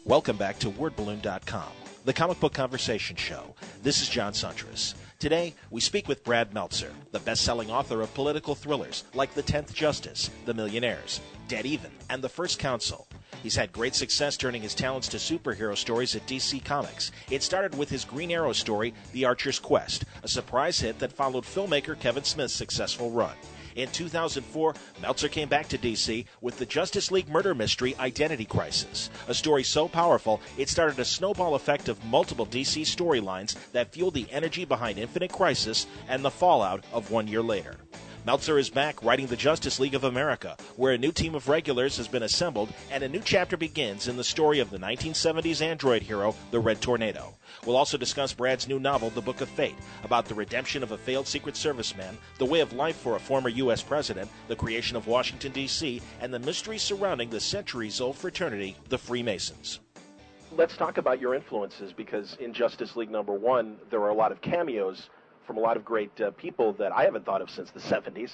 Welcome back to WordBalloon.com, the comic book conversation show. This is John Suntress. Today, we speak with Brad Meltzer, the best-selling author of political thrillers like The 10th Justice, The Millionaires, Dead Even, and The First Council. He's had great success turning his talents to superhero stories at DC Comics. It started with his Green Arrow story, The Archer's Quest, a surprise hit that followed filmmaker Kevin Smith's successful run. In 2004, Meltzer came back to DC with the Justice League murder mystery Identity Crisis, a story so powerful it started a snowball effect of multiple DC storylines that fueled the energy behind Infinite Crisis and the fallout of 1 year later. Meltzer is back writing the Justice League of America, where a new team of regulars has been assembled and a new chapter begins in the story of the 1970s android hero, the Red Tornado. We'll also discuss Brad's new novel, The Book of Fate, about the redemption of a failed Secret Service man, the way of life for a former U.S. president, the creation of Washington, D.C., and the mystery surrounding the centuries-old fraternity, the Freemasons. Let's talk about your influences, because in Justice League #1, there are a lot of cameos from a lot of great people that I haven't thought of since the 70s.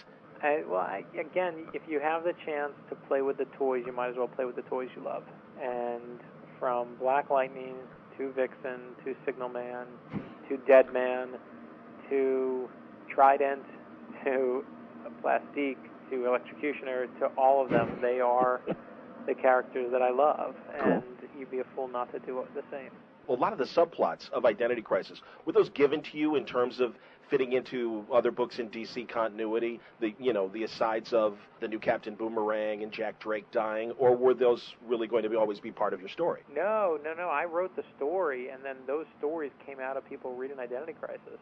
Again, if you have the chance to play with the toys, you might as well play with the toys you love. And from Black Lightning to Vixen to Signal Man to Dead Man to Trident to Plastique to Electrocutioner, to all of them, they are the characters that I love. And you'd be a fool not to do the same. Well, a lot of the subplots of Identity Crisis, were those given to you in terms of fitting into other books in DC continuity, the asides of the new Captain Boomerang and Jack Drake dying, or were those really going to always be part of your story? No. I wrote the story, and then those stories came out of people reading Identity Crisis.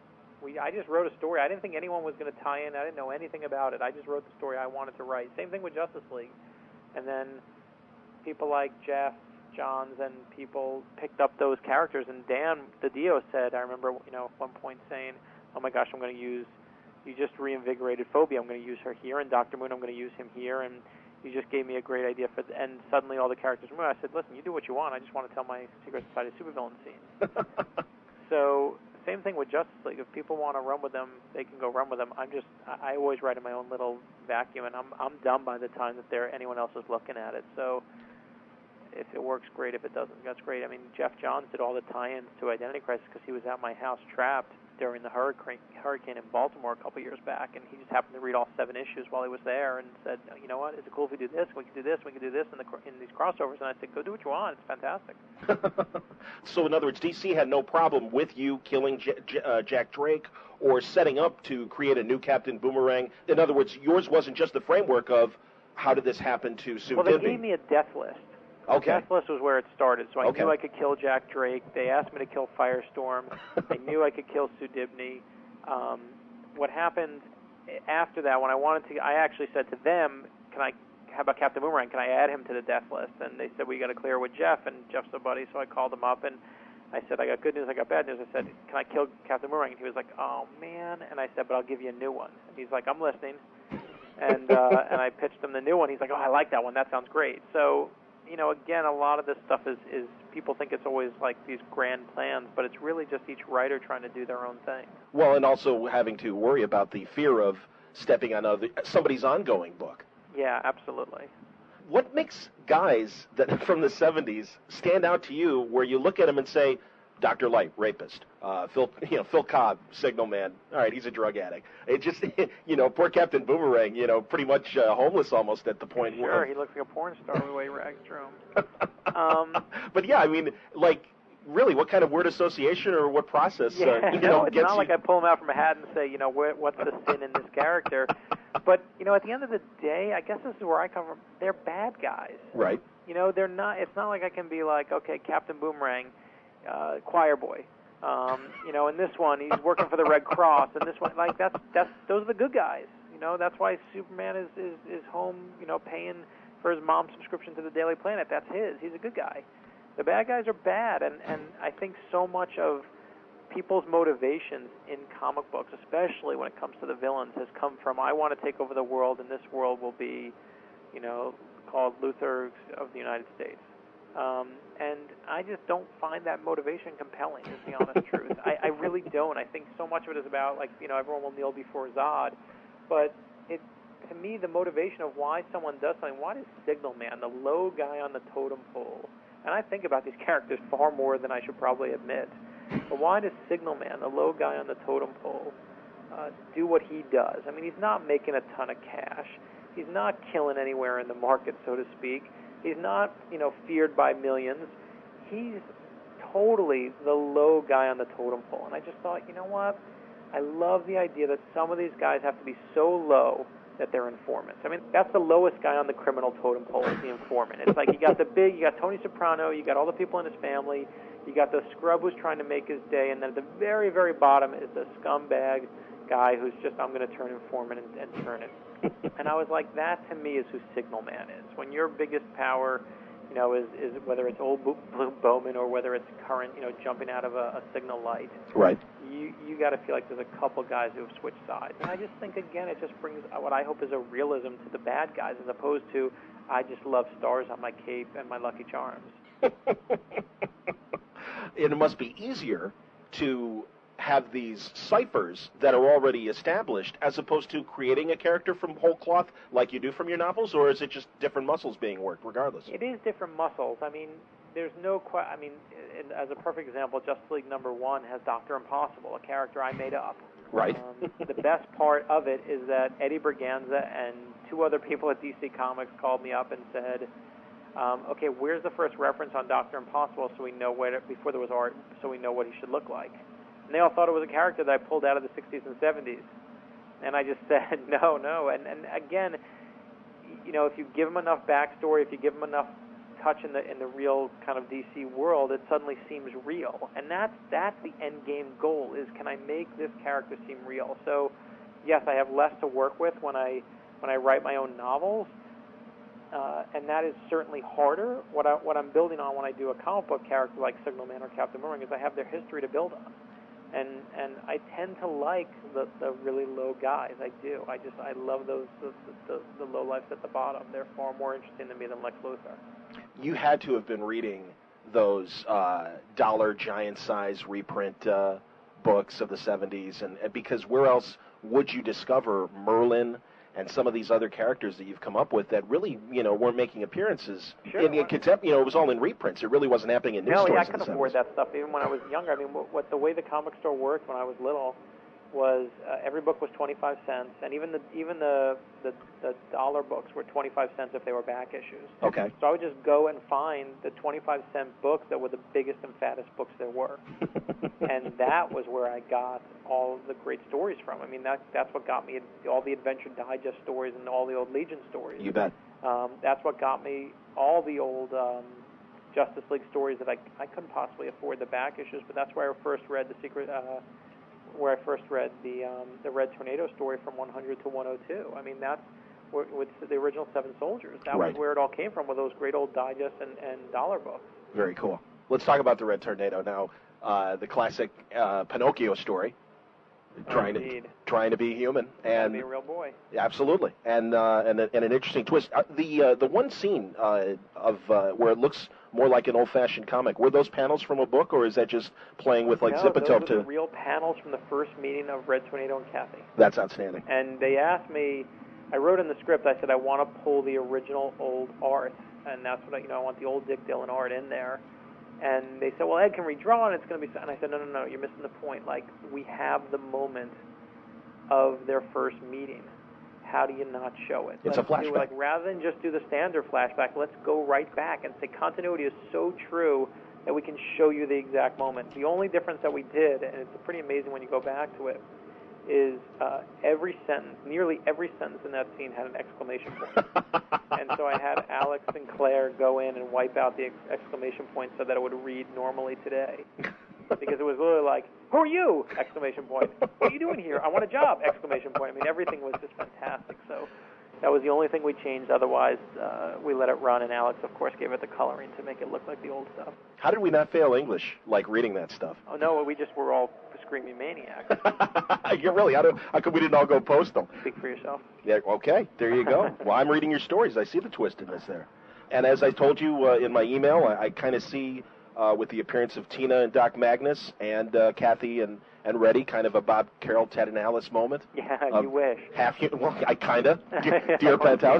I just wrote a story. I didn't think anyone was going to tie in. I didn't know anything about it. I just wrote the story I wanted to write. Same thing with Justice League. And then people like Jeff Johns and people picked up those characters, and Dan DiDio said, I remember, at one point saying, oh my gosh, you just reinvigorated Phobia, I'm going to use her here, and Dr. Moon, I'm going to use him here, and you just gave me a great idea and suddenly all the characters were moved. I said, listen, you do what you want, I just want to tell my Secret Society supervillain scene. So, same thing with Justice League. If people want to run with them, they can go run with them. I always write in my own little vacuum, and I'm done by the time that anyone else is looking at it. So, if it works, great. If it doesn't, that's great. I mean, Jeff Johns did all the tie-ins to Identity Crisis because he was at my house trapped during the hurricane in Baltimore a couple years back, and he just happened to read all 7 issues while he was there and said, you know what, is it cool if we do this? We can do this. We can do this in these crossovers. And I said, go do what you want. It's fantastic. So, in other words, DC had no problem with you killing Jack Drake or setting up to create a new Captain Boomerang. In other words, yours wasn't just the framework of how did this happen to Sue Dibney. Well, they gave me a death list. Okay. Death list was where it started, so I knew I could kill Jack Drake. They asked me to kill Firestorm. I knew I could kill Sue Dibney. What happened after that, when I actually said to them, how about Captain Boomerang? Can I add him to the death list? And they said, we got to clear with Jeff, and Jeff's a buddy, so I called him up, and I said, I got good news, I got bad news. I said, can I kill Captain Boomerang? And he was like, oh, man. And I said, but I'll give you a new one. And he's like, I'm listening. And and I pitched him the new one. He's like, oh, I like that one. That sounds great. So, again, a lot of this stuff is people think it's always like these grand plans, but it's really just each writer trying to do their own thing. Well, and also having to worry about the fear of stepping on somebody's ongoing book. Yeah, absolutely. What makes guys that from the 70s stand out to you where you look at them and say, Dr. Light, rapist. Phil Cobb, Signal Man. All right, he's a drug addict. It just, poor Captain Boomerang, pretty much homeless almost at the point. Sure, he looks like a porn star the way he rags through him. But yeah, I mean, really, what kind of word association or what process? It's not like I pull him out from a hat and say, what's the sin in this character? But at the end of the day, I guess this is where I come from. They're bad guys. Right. They're not. It's not like I can be like, okay, Captain Boomerang. Choir boy, in this one he's working for the Red Cross, and this one those are the good guys. That's why Superman is home, paying for his mom's subscription to the Daily Planet. That's his. He's a good guy. The bad guys are bad, and I think so much of people's motivations in comic books, especially when it comes to the villains, has come from I want to take over the world, and this world will be, called Luther of the United States. And I just don't find that motivation compelling, is the honest truth. I really don't. I think so much of it is about, everyone will kneel before Zod, but to me, the motivation of why someone does something, why does Signal Man, the low guy on the totem pole, and I think about these characters far more than I should probably admit, but why does Signal Man, the low guy on the totem pole, do what he does? I mean, he's not making a ton of cash. He's not killing anywhere in the market, so to speak. He's not, feared by millions. He's totally the low guy on the totem pole. And I just thought, you know what? I love the idea that some of these guys have to be so low that they're informants. I mean, that's the lowest guy on the criminal totem pole, is the informant. It's like you got Tony Soprano, you got all the people in his family, you got the scrub who's trying to make his day, and then at the very, very bottom is the scumbag guy who's just, I'm going to turn informant and turn it. And I was like, that to me is who Signal Man is. When your biggest power, is whether it's old Blue Bowman or whether it's current, jumping out of a signal light. Right. You got to feel like there's a couple guys who have switched sides. And I just think, again, it just brings what I hope is a realism to the bad guys as opposed to, I just love stars on my cape and my Lucky Charms. It must be easier to have these ciphers that are already established as opposed to creating a character from whole cloth like you do from your novels, or is it just different muscles being worked regardless? It is different muscles. I mean, there's no as a perfect example, Justice League #1 has Dr. Impossible, a character I made up. Right. The best part of it is that Eddie Berganza and 2 other people at DC Comics called me up and said, okay, where's the first reference on Dr. Impossible so we know before there was art, so we know what he should look like? And they all thought it was a character that I pulled out of the 60s and 70s. And I just said, no. And again, if you give him enough backstory, if you give him enough touch in the real kind of DC world, it suddenly seems real. And that's the end game goal, is can I make this character seem real? So, yes, I have less to work with when I write my own novels, and that is certainly harder. What I'm building on when I do a comic book character like Signal Man or Captain Boomerang is I have their history to build on. And I tend to like the really low guys. I do. I love those the low lives at the bottom. They're far more interesting to me than Lex Luthor. You had to have been reading those dollar giant size reprint books of the 70s, and because where else would you discover Merlin and some of these other characters that you've come up with that really, weren't making appearances in contempt. It was all in reprints. It really wasn't happening in news stores. No, I couldn't afford that stuff even when I was younger. I mean, the way the comic store worked when I was little was every book was 25 cents, and even the dollar books were 25 cents if they were back issues. Okay. So I would just go and find the 25-cent books that were the biggest and fattest books there were. And that was where I got all the great stories from. I mean, that's what got me all the Adventure Digest stories and all the old Legion stories. You bet. That's what got me all the old Justice League stories that I couldn't possibly afford the back issues, but that's where I first read the Red Tornado story from 100 to 102. I mean, that's with the original Seven Soldiers. That was where it all came from, with those great old digest and dollar books. Very cool. Let's talk about the Red Tornado now. The classic Pinocchio story, trying to be human and be a real boy. Absolutely, and an interesting twist. The one scene of where it looks more like an old-fashioned comic. Were those panels from a book, or is that just playing with Zipatope? Those are the real panels from the first meeting of Red Tornado and Kathy. That's outstanding. And they asked me. I wrote in the script. I said I want to pull the original old art, and that's what I want the old Dick Dillon art in there. And they said, well, Ed, can we draw? And it's going to be... And I said, no, you're missing the point. Like, we have the moment of their first meeting. How do you not show it? It's a flashback. Rather than just do the standard flashback, let's go right back and say continuity is so true that we can show you the exact moment. The only difference that we did, and it's pretty amazing when you go back to it, is nearly every sentence in that scene had an exclamation point. And so I had Alex and Claire go in and wipe out the exclamation point so that it would read normally today. Because it was literally like, who are you? Exclamation point. What are you doing here? I want a job! Exclamation point. I mean, everything was just fantastic. So that was the only thing we changed. Otherwise, we let it run, and Alex, of course, gave it the coloring to make it look like the old stuff. How did we not fail English, like reading that stuff? Oh, no, we just were all screaming maniacs. You're really, how come we didn't all go postal? Speak for yourself. Yeah, okay, there you go. Well, I'm reading your stories. I see the twistedness there. And as I told you in my email, I kind of see with the appearance of Tina and Doc Magnus and Kathy and and ready, kind of a Bob Carroll, Ted and Alice moment. Yeah, you wish. Well, I kind of. Dear Penthouse.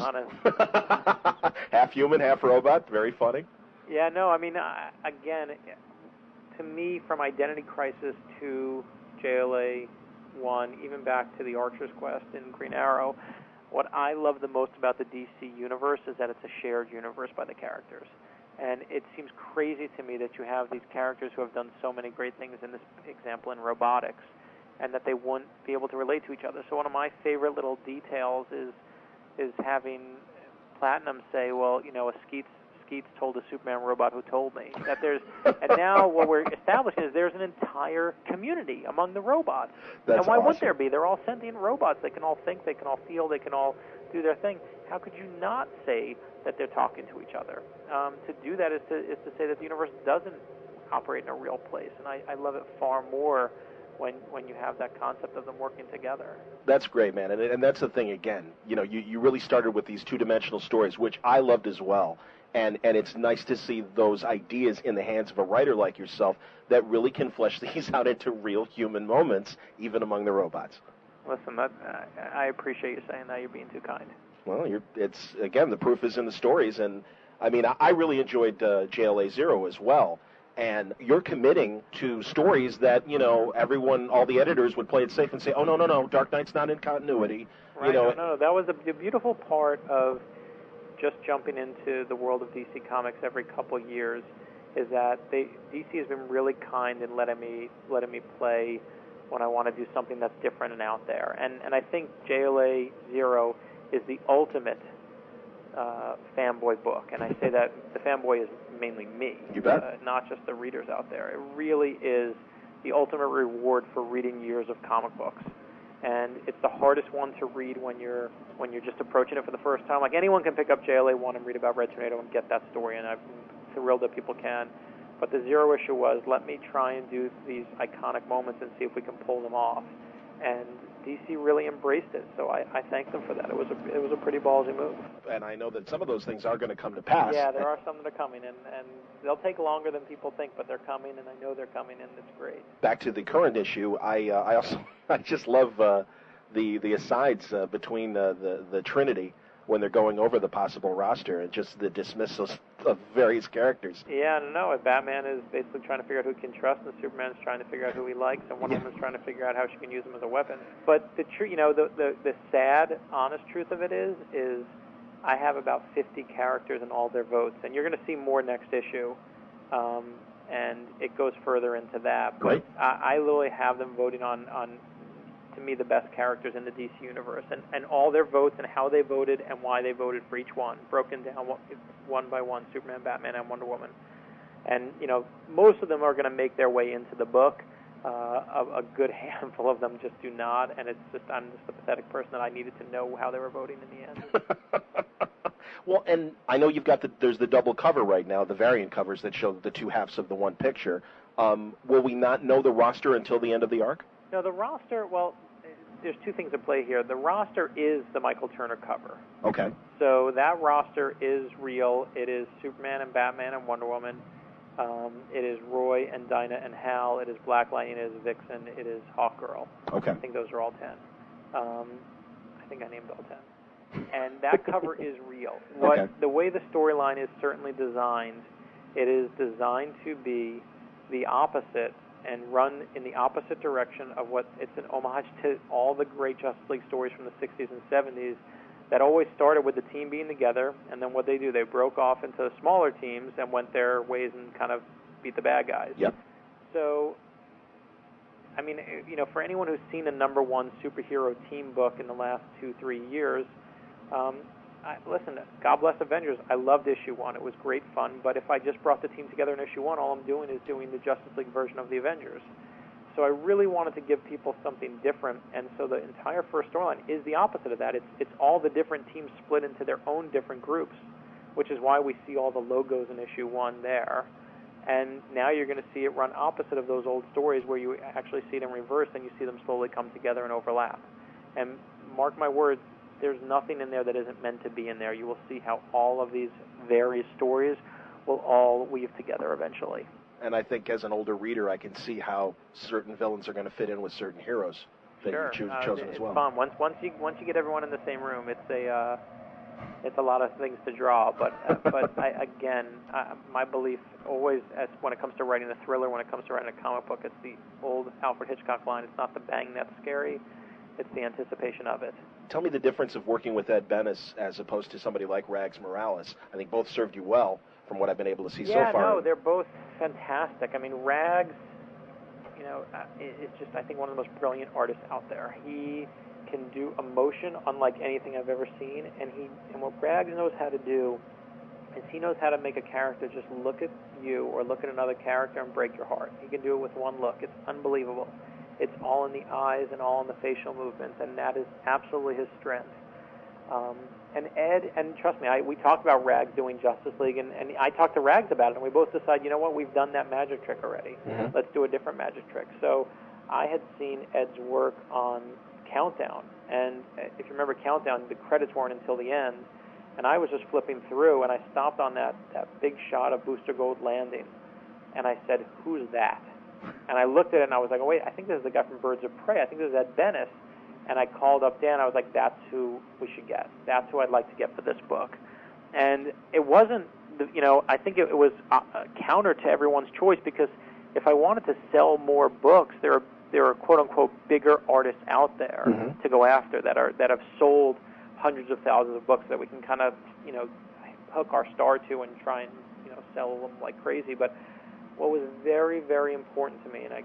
Half human, half robot. Very funny. Yeah, no, I mean, again, to me, from Identity Crisis to JLA 1, even back to the Archer's Quest in Green Arrow, what I love the most about the DC universe is that it's a shared universe by the characters. And it seems crazy to me that you have these characters who have done so many great things, in this example in robotics, and that they wouldn't be able to relate to each other. So one of my favorite little details is having Platinum say, well, you know, Skeets told a Superman robot who told me. That there's, and now what we're establishing is there's an entire community among the robots. That's and why awesome. wouldn't there be? They're all sentient robots. They can all think, they can all feel, they can all do their thing. How could you not say that they're talking to each other? To do that is to say that the universe doesn't operate in a real place, and I love it far more when you have that concept of them working together. That's great, man, and that's the thing, again, you know, you really started with these two-dimensional stories, which I loved as well, and it's nice to see those ideas in the hands of a writer like yourself that really can flesh these out into real human moments, even among the robots. Listen, I appreciate you saying that. You're being too kind. Well, it's again, the proof is in the stories, and I mean, I really enjoyed JLA Zero as well. And you're committing to stories that, you know, everyone, all the editors would play it safe and say, oh, no, Dark Knight's not in continuity. Right, you know, no, that was the beautiful part of just jumping into the world of DC Comics every couple years, is that DC has been really kind in letting me play when I want to do something that's different and out there. And I think JLA Zero is the ultimate fanboy book, and I say that the fanboy is mainly me, you bet. Not just the readers out there. It really is the ultimate reward for reading years of comic books, and it's the hardest one to read when you're just approaching it for the first time. Like, anyone can pick up JLA 1 and read about Red Tornado and get that story, and I'm thrilled that people can. But the Zero issue was, let me try and do these iconic moments and see if we can pull them off. And DC really embraced it, so I thank them for that. It was a pretty ballsy move. And I know that some of those things are going to come to pass. Yeah, there are some that are coming, and they'll take longer than people think, but they're coming, and I know they're coming, and it's great. Back to the current issue, I just love the asides between the Trinity when they're going over the possible roster and just the dismissals of various characters. Yeah, no, Batman is basically trying to figure out who he can trust, and Superman is trying to figure out who he likes, and Wonder Woman is trying to figure out how she can use him as a weapon. But the sad, honest truth of it is I have about 50 characters and all their votes, and you're going to see more next issue, and it goes further into that. But right. I literally have them voting on to me, the best characters in the DC universe, and all their votes and how they voted and why they voted for each one, broken down one by one, Superman, Batman, and Wonder Woman. And, you know, most of them are going to make their way into the book. A good handful of them just do not, and I'm just a pathetic person that I needed to know how they were voting in the end. Well, and I know there's the double cover right now, the variant covers that show the two halves of the one picture. Will we not know the roster until the end of the arc? No, the roster, well, there's two things at play here. The roster is the Michael Turner cover. Okay. So that roster is real. It is Superman and Batman and Wonder Woman. It is Roy and Dinah and Hal. It is Black Lightning. It is Vixen. It is Hawkgirl. Okay. I think those are all 10. I think I named all 10. And that cover is real. The way the storyline is certainly designed, it is designed to be the opposite and run in the opposite direction of what it's an homage to all the great Justice League stories from the 60s and 70s that always started with the team being together, and then what they do, they broke off into smaller teams and went their ways and kind of beat the bad guys. Yep. So, I mean, you know, for anyone who's seen a number one superhero team book in the last 2-3 years, listen, God bless Avengers. I loved issue 1. It was great fun. But if I just brought the team together in issue 1, all I'm doing is doing the Justice League version of the Avengers. So I really wanted to give people something different. And so the entire first storyline is the opposite of that. It's all the different teams split into their own different groups, which is why we see all the logos in issue 1 there. And now you're going to see it run opposite of those old stories where you actually see it in reverse and you see them slowly come together and overlap. And mark my words, there's nothing in there that isn't meant to be in there. You will see how all of these various stories will all weave together eventually. And I think as an older reader, I can see how certain villains are going to fit in with certain heroes that Sure. you've chosen as well. It's fun. Once you get everyone in the same room, it's a lot of things to draw. But my belief always, as when it comes to writing a thriller, when it comes to writing a comic book, it's the old Alfred Hitchcock line: it's not the bang that's scary, it's the anticipation of it. Tell me the difference of working with Ed Benes as opposed to somebody like Rags Morales. I think both served you well from what I've been able to see so far. Yeah, no, they're both fantastic. I mean, Rags, is just, I think, one of the most brilliant artists out there. He can do emotion unlike anything I've ever seen, and what Rags knows how to do is he knows how to make a character just look at you or look at another character and break your heart. He can do it with one look. It's unbelievable. It's all in the eyes and all in the facial movements, and that is absolutely his strength. And Ed, and trust me, we talked about Rags doing Justice League, and I talked to Rags about it, and we both decided, you know what, we've done that magic trick already. Mm-hmm. Let's do a different magic trick. So I had seen Ed's work on Countdown, and if you remember Countdown, the credits weren't until the end, and I was just flipping through, and I stopped on that big shot of Booster Gold landing, and I said, who's that? And I looked at it, and I was like, oh, wait, I think this is the guy from Birds of Prey. I think this is Ed Benes. And I called up Dan. I was like, that's who we should get. That's who I'd like to get for this book. And it wasn't, I think it was counter to everyone's choice, because if I wanted to sell more books, there are quote-unquote bigger artists out there mm-hmm. to go after that have sold hundreds of thousands of books that we can kind of, hook our star to and try and, sell them like crazy. But what was very, very important to me, and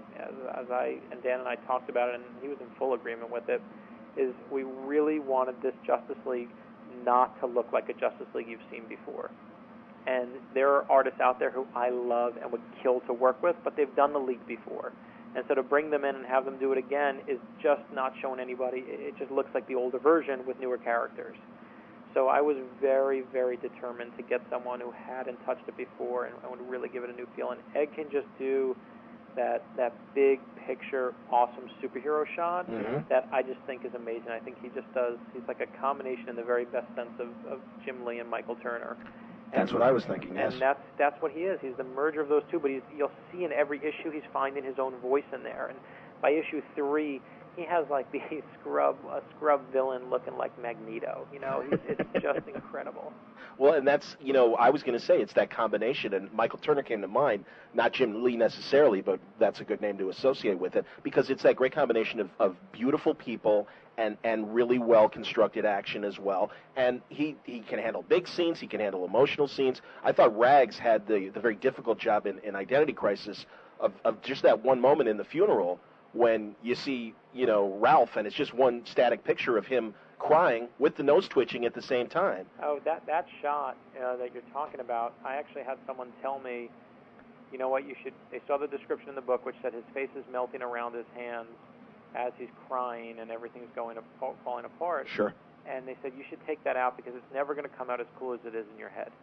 as Dan and I talked about it, and he was in full agreement with it, is we really wanted this Justice League not to look like a Justice League you've seen before. And there are artists out there who I love and would kill to work with, but they've done the League before. And so to bring them in and have them do it again is just not showing anybody. It just looks like the older version with newer characters. So I was very, very determined to get someone who hadn't touched it before and would really give it a new feel. And Ed can just do that big picture, awesome superhero shot mm-hmm. that I just think is amazing. I think he just does. He's like a combination in the very best sense of Jim Lee and Michael Turner. That's what I was thinking, yes. And that's what he is. He's the merger of those two, but you'll see in every issue he's finding his own voice in there. And by issue 3, he has like a scrub villain looking like Magneto. It's just incredible. Well, and that's, I was going to say it's that combination, and Michael Turner came to mind, not Jim Lee necessarily, but that's a good name to associate with it, because it's that great combination of beautiful people and really well-constructed action as well. And he can handle big scenes, he can handle emotional scenes. I thought Rags had the very difficult job in Identity Crisis of just that one moment in the funeral when you see, Ralph, and it's just one static picture of him crying with the nose twitching at the same time. Oh, that shot that you're talking about, I actually had someone tell me, you know what, they saw the description in the book which said his face is melting around his hands as he's crying and everything's falling apart. Sure. And they said, you should take that out because it's never going to come out as cool as it is in your head.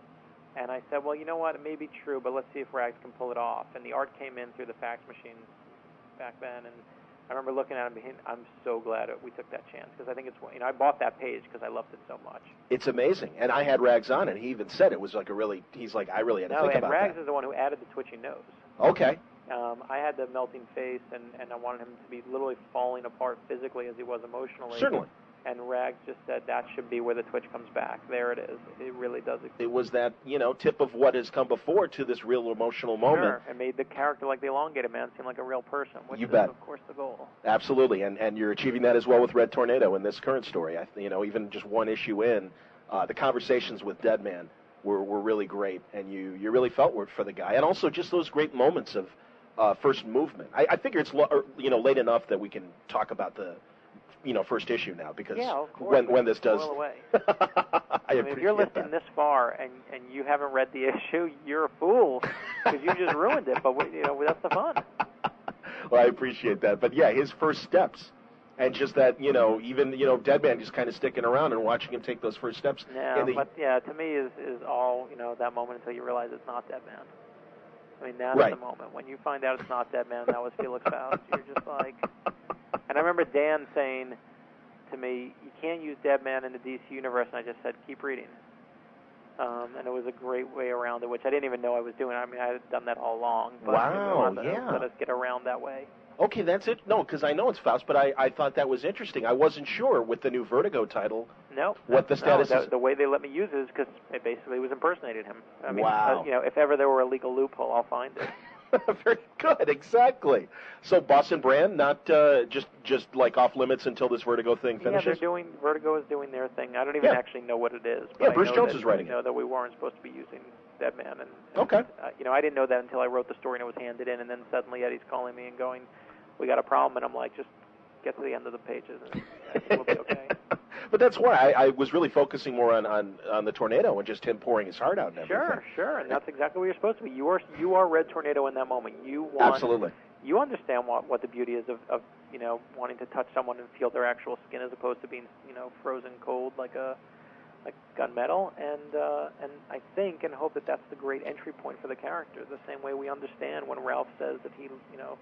And I said, well, you know what, it may be true, but let's see if Rags can pull it off. And the art came in through the fax machine back then, and I remember looking at him and I'm so glad we took that chance, because I think it's, I bought that page because I loved it so much. It's amazing. And I had Rags on, and he even said it was like he's like, I really had to think about that. No, and Rags is the one who added the twitching nose. Okay. I had the melting face, and I wanted him to be literally falling apart physically as he was emotionally. Certainly. And Rags just said that should be where the twitch comes back. There it is. It really does exist. It was that, tip of what has come before to this real emotional moment. Sure. It made the character, like the Elongated Man, seem like a real person, which you is, bet. Of course, the goal. Absolutely, and you're achieving that as well with Red Tornado in this current story. Even just one issue in, the conversations with Deadman were really great, and you really felt for the guy. And also just those great moments of first movement. I figure it's late enough that we can talk about the first issue now, because when this does away. I mean, if you're listening this far and you haven't read the issue, you're a fool, because you just ruined it. But that's the fun. Well, I appreciate that. But yeah, his first steps, and just that even Deadman just kind of sticking around and watching him take those first steps. Yeah, but yeah, to me is all that moment until you realize it's not Deadman. I mean, that's the moment when you find out it's not Deadman. That was Felix Faust. You're just like. And I remember Dan saying to me, you can't use Deadman in the DC universe, and I just said, keep reading. and it was a great way around it, which I didn't even know I was doing. I mean, I had done that all along, but wow, it let us get around that way. Okay, that's it. No, because I know it's Faust, but I thought that was interesting. I wasn't sure with the new Vertigo title. No. What the status is. The way they let me use it is because it basically was impersonating him. I mean, wow. If ever there were a legal loophole, I'll find it. Very good, exactly. So Boston Brand, not just like off limits until this Vertigo thing finishes? Yeah, Vertigo is doing their thing. I don't even actually know what it is. But yeah, Bruce Jones is writing it. I know that we weren't supposed to be using Deadman. And okay. I didn't know that until I wrote the story and it was handed in, and then suddenly Eddie's calling me and going, we got a problem, and I'm like, just get to the end of the pages and it'll be okay. But that's why I was really focusing more on the Tornado and just him pouring his heart out and everything. Sure, and that's exactly what you're supposed to be. You are Red Tornado in that moment. Absolutely. You understand what the beauty is of wanting to touch someone and feel their actual skin as opposed to being frozen cold like gunmetal, and I think and hope that that's the great entry point for the character. The same way we understand when Ralph says that he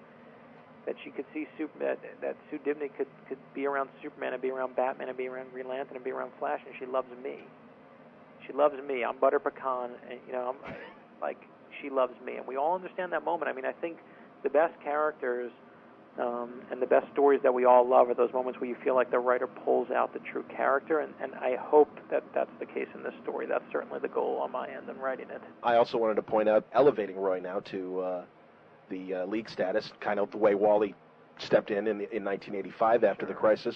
that she could see that Sue Dibney could be around Superman and be around Batman and be around Green Lantern and be around Flash, and she loves me. She loves me. I'm Butter Pecan, and I'm like she loves me, and we all understand that moment. I mean, I think the best characters and the best stories that we all love are those moments where you feel like the writer pulls out the true character, and I hope that that's the case in this story. That's certainly the goal on my end in writing it. I also wanted to point out elevating Roy now to the league status, kind of the way Wally stepped in 1985 after the crisis.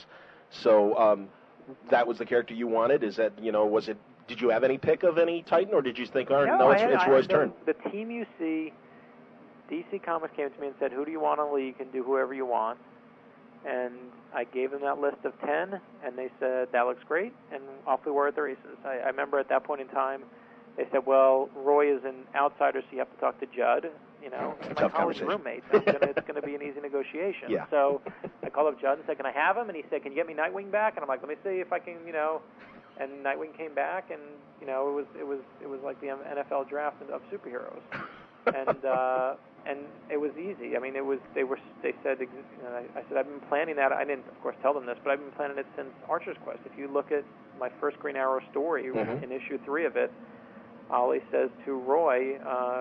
So that was the character you wanted. Is that was it? Did you have any pick of any Titan, or did you think, no, it's Roy's turn? The team you see, DC Comics came to me and said, who do you want on league? You can do whoever you want. And I gave them that list of 10, and they said, that looks great, and off we were at the races. I remember at that point in time, they said, well, Roy is an outsider, so you have to talk to Judd. My college roommate. It's going to be an easy negotiation. Yeah. So I called up Judd and said, can I have him? And he said, can you get me Nightwing back? And I'm like, let me see if I can, And Nightwing came back, and it was like the NFL draft of superheroes, and it was easy. I mean, they said, I said, I've been planning that. I didn't, of course, tell them this, but I've been planning it since Archer's Quest. If you look at my first Green Arrow story in issue 3 of it, Ollie says to Roy,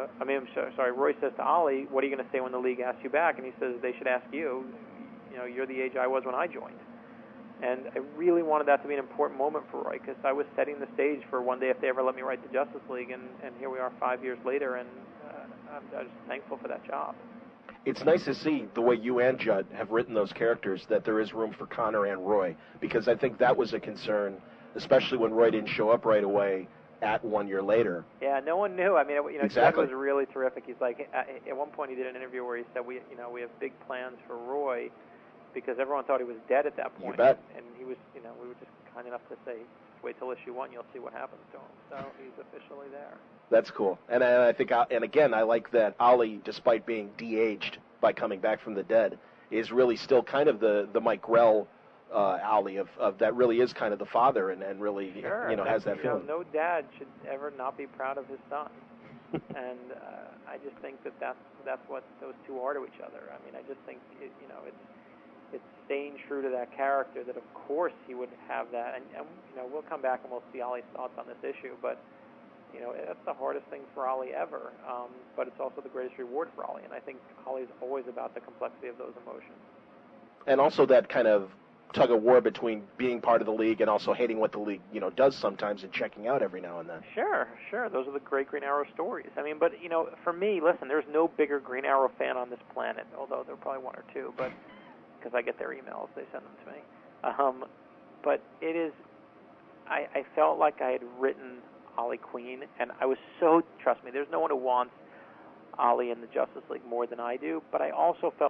Roy says to Ollie, what are you going to say when the league asks you back? And he says, they should ask you. You're the age I was when I joined. And I really wanted that to be an important moment for Roy, because I was setting the stage for one day if they ever let me write the Justice League, and here we are 5 years later, and I'm just thankful for that job. It's nice to see the way you and Judd have written those characters, that there is room for Connor and Roy, because I think that was a concern, especially when Roy didn't show up right away at 1 year later. Yeah, no one knew. I mean, exactly. Judd was really terrific. He's like, at one point he did an interview where he said, we have big plans for Roy, because everyone thought he was dead at that point. You bet. And he was, we were just kind enough to say, wait till issue 1, you'll see what happens to him. So he's officially there. That's cool. And I think, and again, I like that Ollie, despite being de-aged by coming back from the dead, is really still kind of the Mike Grell Ollie of that really is kind of the father, and really has that feeling. No dad should ever not be proud of his son. And I just think that's what those two are to each other. I mean, I just think it's staying true to that character, that of course he would have that, and we'll come back and we'll see Ollie's thoughts on this issue, but that's the hardest thing for Ollie ever, but it's also the greatest reward for Ollie, and I think Ollie's always about the complexity of those emotions. And also that kind of tug of war between being part of the league and also hating what the league does sometimes, and checking out every now and then. Sure, those are the great Green Arrow stories. I mean, but for me, listen, there's no bigger Green Arrow fan on this planet, although there are probably one or two, but because I get their emails, they send them to me. But it is, I felt like I had written Ollie Queen, and I was so, trust me, there's no one who wants Ollie in the Justice League more than I do, but I also felt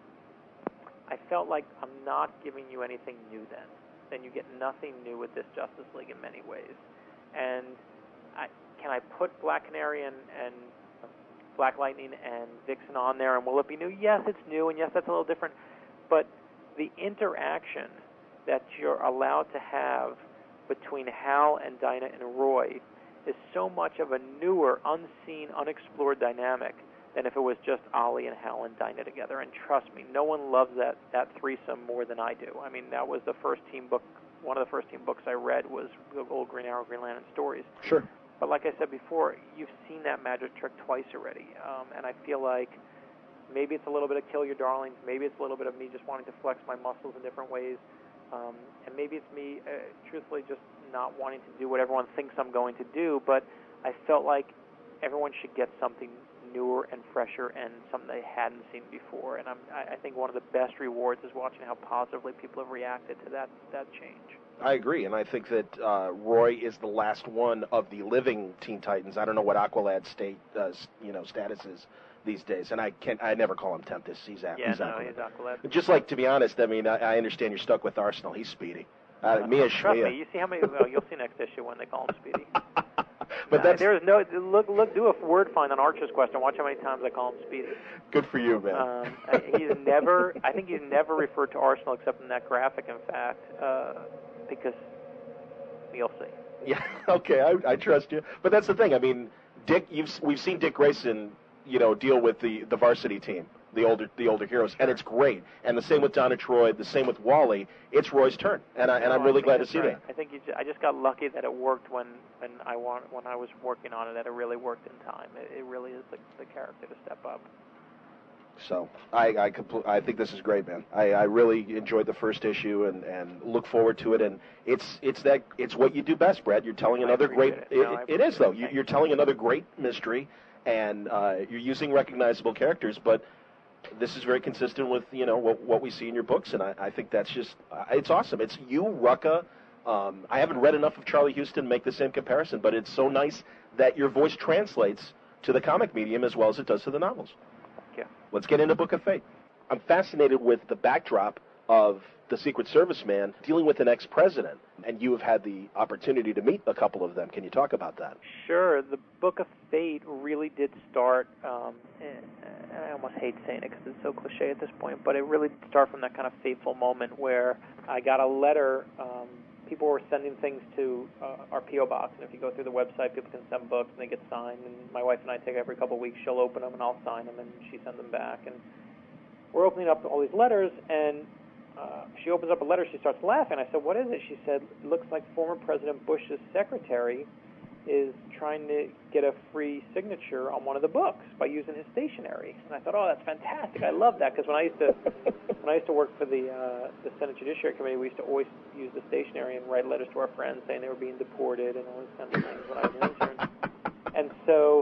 like I'm not giving you anything new then you get nothing new with this Justice League in many ways. And can I put Black Canary and Black Lightning and Vixen on there, and will it be new? Yes, it's new, and yes, that's a little different. But the interaction that you're allowed to have between Hal and Dinah and Roy is so much of a newer, unseen, unexplored dynamic than if it was just Ollie and Hal and Dinah together. And trust me, no one loves that threesome more than I do. I mean, that was the first team book. One of the first team books I read was the old Green Arrow, Green Lantern stories. Sure. But like I said before, you've seen that magic trick twice already, and I feel like maybe it's a little bit of kill your darlings, maybe it's a little bit of me just wanting to flex my muscles in different ways, and maybe it's me, truthfully, just not wanting to do what everyone thinks I'm going to do, but I felt like everyone should get something newer and fresher and something they hadn't seen before, and I think one of the best rewards is watching how positively people have reacted to that change. I agree, and I think that Roy is the last one of the living Teen Titans. I don't know what Aqualad's status is these days, and I never call him Tempest. He's Aqualad. He's Aqualad. Just like, to be honest, I mean, I understand you're stuck with Arsenal. He's Speedy. Mia Trust Shmia. me, you see how many? Well, you'll see next issue when they call him Speedy. But that's there's no look. Do a word find on Archer's question. Watch how many times I call him Speedy. good for you, man. He's never. I think he's never referred to Arsenal except in that graphic. In fact, because you'll see. Yeah. Okay. I trust you. But that's the thing. I mean, Dick. We've seen Dick Grayson, deal with the varsity team, the older heroes, and it's great. And the same with Donna Troy. The same with Wally. It's Roy's turn, and I'm really glad to see that. I think I just got lucky that it worked when I was working on it. That it really worked in time. It really is the character to step up. So I think this is great, man. I really enjoyed the first issue and look forward to it. And it's what you do best, Brad. You're telling another great. It is though. You're telling another great mystery, and you're using recognizable characters, but this is very consistent with what we see in your books, and I think that's just it's awesome. It's you, Rucka. I haven't read enough of Charlie Houston to make the same comparison, but it's so nice that your voice translates to the comic medium as well as it does to the novels. Yeah. Let's get into Book of Fate. I'm fascinated with the backdrop of the Secret Service man dealing with an ex-president, and you have had the opportunity to meet a couple of them. Can you talk about that? Sure. The Book of Fate really did start, and I almost hate saying it because it's so cliche at this point, but it really did start from that kind of fateful moment where I got a letter. People were sending things to our P.O. box, and if you go through the website, people can send books, and they get signed, and my wife and I take every couple of weeks. She'll open them, and I'll sign them, and she sends them back. And we're opening up all these letters, and she opens up a letter. She starts laughing. I said, "What is it?" She said, "It looks like former President Bush's secretary is trying to get a free signature on one of the books by using his stationery." And I thought, "Oh, that's fantastic! I love that," because when I used to work for the Senate Judiciary Committee, we used to always use the stationery and write letters to our friends saying they were being deported and all these kinds of things when I was an intern. And so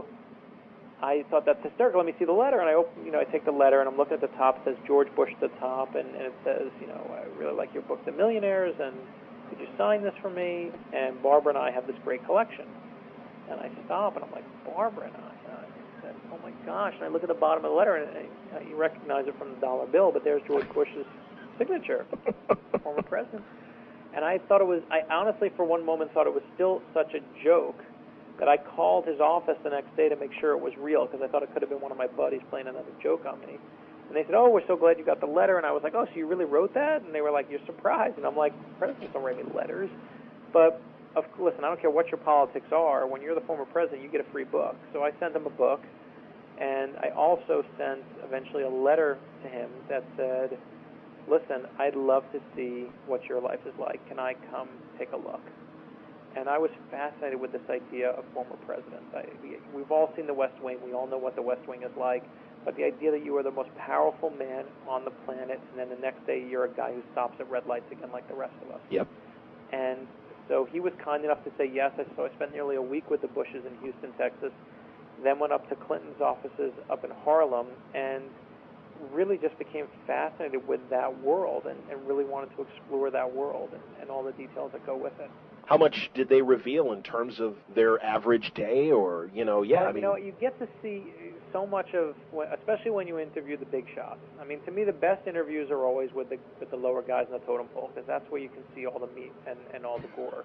I thought, that's hysterical. Let me see the letter. And I take the letter, and I'm looking at the top. It says George Bush at the top, and it says, I really like your book, The Millionaires, and could you sign this for me? And Barbara and I have this great collection. And I stop, and I'm like, Barbara and I said, oh my gosh. And I look at the bottom of the letter, and you recognize it from the dollar bill, but there's George Bush's signature, former president. And I honestly, for one moment, thought it was still such a joke that I called his office the next day to make sure it was real, because I thought it could have been one of my buddies playing another joke on me. And they said, "Oh, we're so glad you got the letter." And I was like, "Oh, so you really wrote that?" And they were like, "You're surprised." And I'm like, "Presidents don't write me letters." But listen, I don't care what your politics are. When you're the former president, you get a free book. So I sent him a book, and I also sent eventually a letter to him that said, "Listen, I'd love to see what your life is like. Can I come take a look?" And I was fascinated with this idea of former presidents. We've all seen The West Wing. We all know what The West Wing is like. But the idea that you are the most powerful man on the planet, and then the next day you're a guy who stops at red lights again like the rest of us. Yep. And so he was kind enough to say yes. So I spent nearly a week with the Bushes in Houston, Texas, then went up to Clinton's offices up in Harlem, and really just became fascinated with that world and really wanted to explore that world and all the details that go with it. How much did they reveal in terms of their average day, or Well, you get to see so much of, especially when you interview the big shots. I mean, to me, the best interviews are always with the lower guys in the totem pole, because that's where you can see all the meat and all the gore.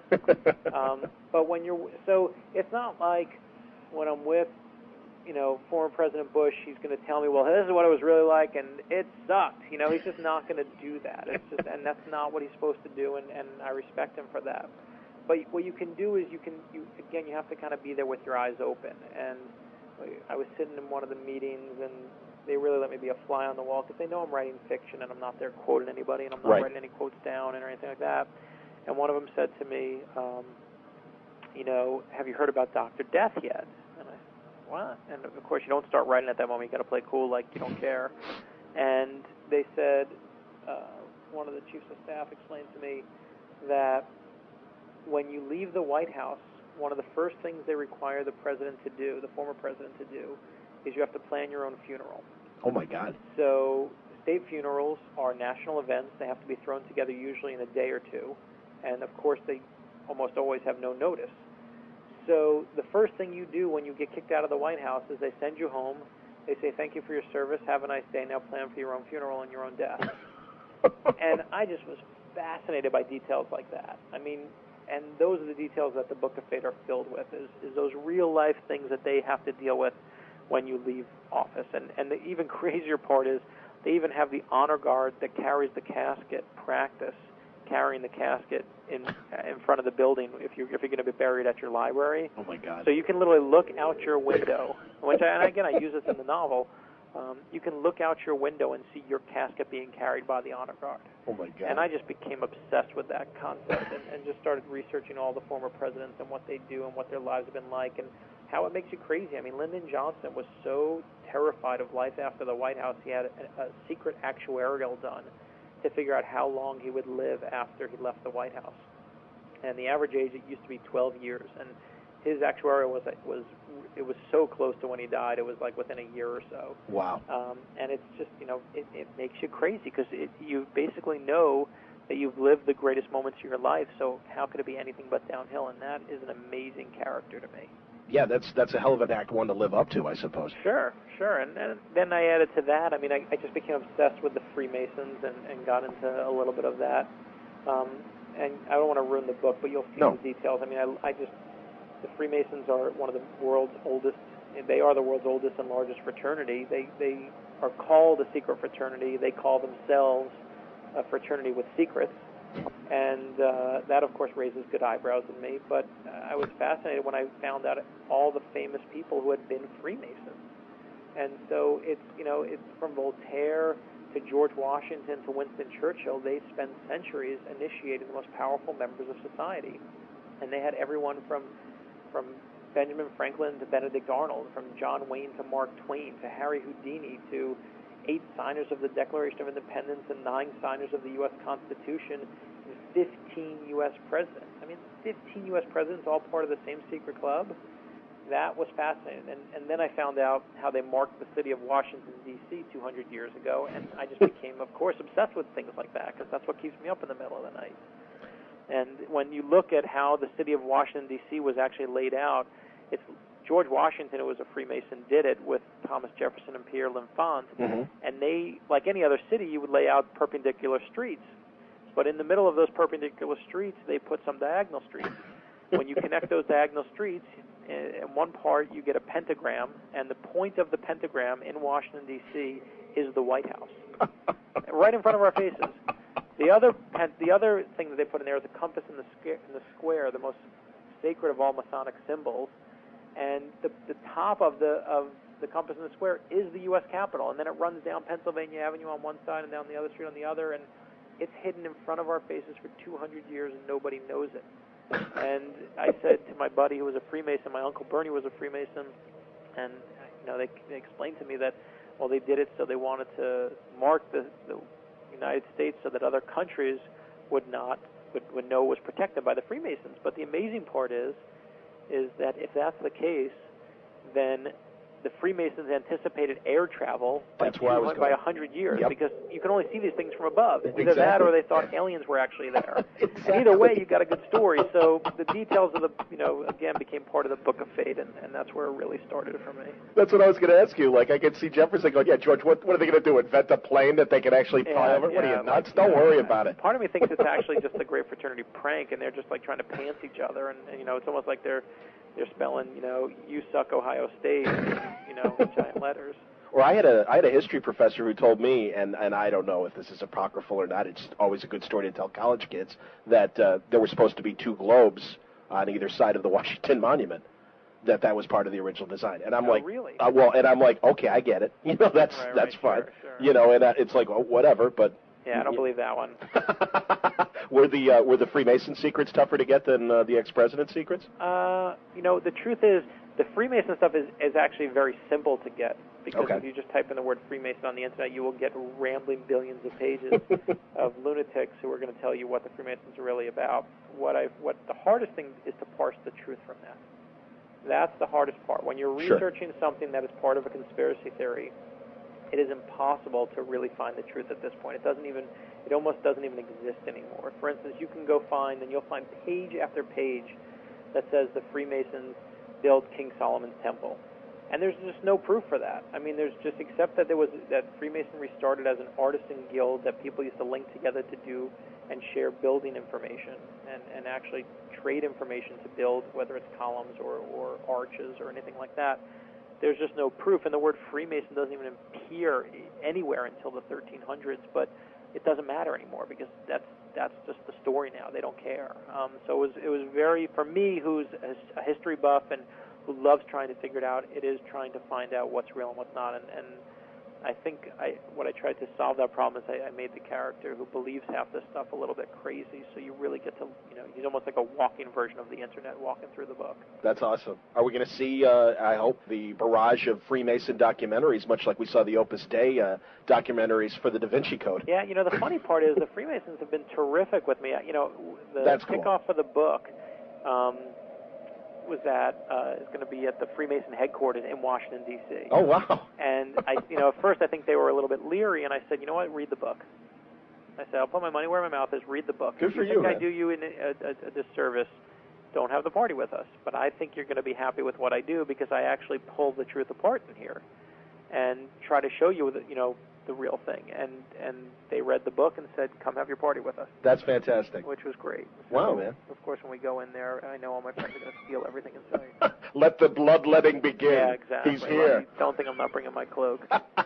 But so it's not like when I'm with, former President Bush, he's going to tell me, well, this is what it was really like, and it sucked. He's just not going to do that. And that's not what he's supposed to do, and I respect him for that. But what you can do is you have to kind of be there with your eyes open. And I was sitting in one of the meetings, and they really let me be a fly on the wall, because they know I'm writing fiction, and I'm not there quoting anybody, and I'm not writing any quotes down or anything like that. And one of them said to me, have you heard about Dr. Death yet? And I said, what? And of course, you don't start writing at that moment. You got to play cool like you don't care. And they said, one of the chiefs of staff explained to me that when you leave the White House, one of the first things they require the president to do, the former president to do, is you have to plan your own funeral. Oh, my God. So state funerals are national events. They have to be thrown together usually in a day or two. And, of course, they almost always have no notice. So the first thing you do when you get kicked out of the White House is they send you home. They say, thank you for your service. Have a nice day. Now plan for your own funeral and your own death. And I just was fascinated by details like that. I mean, and those are the details that the Book of Fate are filled with, is those real-life things that they have to deal with when you leave office. And the even crazier part is they even have the honor guard that carries the casket practice carrying the casket in front of the building if you're going to be buried at your library. Oh, my God. So you can literally look out your window, and again, I use this in the novel. You can look out your window and see your casket being carried by the honor guard. Oh, my God. And I just became obsessed with that concept and just started researching all the former presidents and what they do and what their lives have been like and how it makes you crazy. I mean, Lyndon Johnson was so terrified of life after the White House, he had a secret actuarial done to figure out how long he would live after he left the White House. And the average age, it used to be 12 years. And his actuarial was so close to when he died, it was like within a year or so. Wow. And it's just, it makes you crazy because you basically know that you've lived the greatest moments of your life, so how could it be anything but downhill? And that is an amazing character to me. Yeah, that's a hell of an Act One to live up to, I suppose. Sure. And then I added to that, I mean, I just became obsessed with the Freemasons and got into a little bit of that. And I don't want to ruin the book, but you'll see the details. I mean, the Freemasons are one of the world's oldest, they are the world's oldest and largest fraternity. They are called a secret fraternity. They call themselves a fraternity with secrets. And that, of course, raises good eyebrows in me. But I was fascinated when I found out all the famous people who had been Freemasons. And so it's from Voltaire to George Washington to Winston Churchill. They spent centuries initiating the most powerful members of society. And they had everyone from Benjamin Franklin to Benedict Arnold, from John Wayne to Mark Twain, to Harry Houdini, to 8 signers of the Declaration of Independence and 9 signers of the U.S. Constitution, and 15 U.S. presidents. I mean, 15 U.S. presidents, all part of the same secret club. That was fascinating. And then I found out how they marked the city of Washington, D.C. 200 years ago, and I just became, of course, obsessed with things like that, because that's what keeps me up in the middle of the night. And when you look at how the city of Washington, D.C. was actually laid out, it's George Washington, who was a Freemason, did it with Thomas Jefferson and Pierre L'Enfant. Mm-hmm. And they, like any other city, you would lay out perpendicular streets. But in the middle of those perpendicular streets, they put some diagonal streets. When you connect those diagonal streets, in one part you get a pentagram, and the point of the pentagram in Washington, D.C. is the White House, right in front of our faces. The other thing that they put in there is a compass in the square, the most sacred of all Masonic symbols. And the top of the compass in the square is the U.S. Capitol, and then it runs down Pennsylvania Avenue on one side and down the other street on the other, and it's hidden in front of our faces for 200 years, and nobody knows it. And I said to my buddy who was a Freemason, my Uncle Bernie was a Freemason, and they explained to me that, well, they did it so they wanted to mark the United States so that other countries would know it was protected by the Freemasons. But the amazing part is that if that's the case, then the Freemasons anticipated air travel by 100 years, because you can only see these things from above. Either that or they thought aliens were actually there. Exactly. And either way, you got a good story. So the details of again, became part of the Book of Fate, and that's where it really started for me. That's what I was going to ask you. Like, I could see Jefferson going, yeah, George, what are they going to do, invent a plane that they can actually fly over? What are you, nuts? Don't worry about it. Part of me thinks it's actually just a great fraternity prank, and they're just like trying to pants each other, and it's almost like they're spelling, you suck Ohio State, in giant letters. Or I had a history professor who told me, and I don't know if this is apocryphal or not, it's always a good story to tell college kids, that there were supposed to be 2 globes on either side of the Washington Monument, that was part of the original design. And I'm like, really? And I'm like, okay, I get it. That's fine. Sure. And it's like, well, whatever, but Yeah, I don't believe that one. Were the Freemason secrets tougher to get than the ex-president's secrets? The truth is, the Freemason stuff is actually very simple to get, because if you just type in the word Freemason on the internet, you will get rambling billions of pages of lunatics who are going to tell you what the Freemasons are really about. What the hardest thing is to parse the truth from that. That's the hardest part. When you're researching something that is part of a conspiracy theory, it is impossible to really find the truth at this point. It almost doesn't even exist anymore. For instance, you can go find, and you'll find page after page that says the Freemasons built King Solomon's Temple. And there's just no proof for that. I mean, there's just, except that that Freemasonry started as an artisan guild that people used to link together to do and share building information and actually trade information to build, whether it's columns or arches or anything like that. There's just no proof, and the word Freemason doesn't even appear anywhere until the 1300s, but it doesn't matter anymore because that's just the story now. They don't care. So it was very, for me, who's a history buff and who loves trying to figure it out, it is trying to find out what's real and what's not. And I think what I tried to solve that problem is I made the character who believes half this stuff a little bit crazy, so you really get to, he's almost like a walking version of the internet walking through the book. That's awesome. Are we going to see, I hope, the barrage of Freemason documentaries, much like we saw the Opus Dei documentaries for the Da Vinci Code? Yeah, the funny part is the Freemasons have been terrific with me. That's kickoff of the book was that it's going to be at the Freemason headquarters in Washington, D.C. Oh, wow. And, at first I think they were a little bit leery, and I said, you know what, read the book. I said, I'll put my money where my mouth is, read the book. Good for you, think man. I do you a disservice, don't have the party with us. But I think you're going to be happy with what I do because I actually pull the truth apart in here and try to show you, the real thing. And they read the book and said, come have your party with us. That's fantastic. Which was great. So, wow, man. Of course, when we go in there, I know all my friends are going to steal everything inside. Let the bloodletting begin. Yeah, exactly. He's here. Well, don't think I'm not bringing my cloak.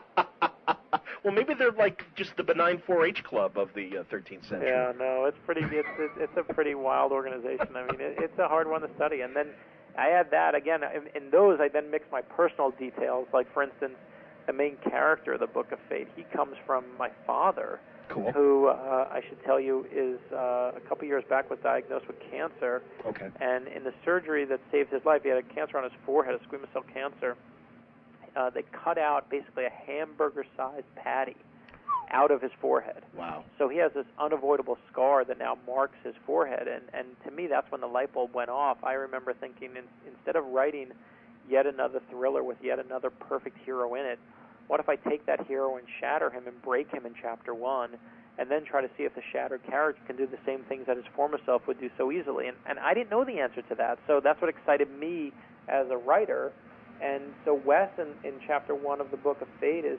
Well, maybe they're like just the benign 4-H club of the 13th century. Yeah, no, it's a pretty wild organization. I mean, it's a hard one to study. And then I add that, again, in those I then mix my personal details. Like, for instance, the main character of the Book of Fate, he comes from my father, cool. who, I should tell you, is a couple years back was diagnosed with cancer. Okay. And in the surgery that saved his life, he had a cancer on his forehead, a squamous cell cancer. They cut out basically a hamburger-sized patty out of his forehead. Wow. So he has this unavoidable scar that now marks his forehead. And to me, that's when the light bulb went off. I remember thinking, instead of writing yet another thriller with yet another perfect hero in it, what if I take that hero and shatter him and break him in Chapter 1 and then try to see if the shattered character can do the same things that his former self would do so easily? And I didn't know the answer to that, so that's what excited me as a writer. And so Wes in Chapter 1 of the Book of Fate is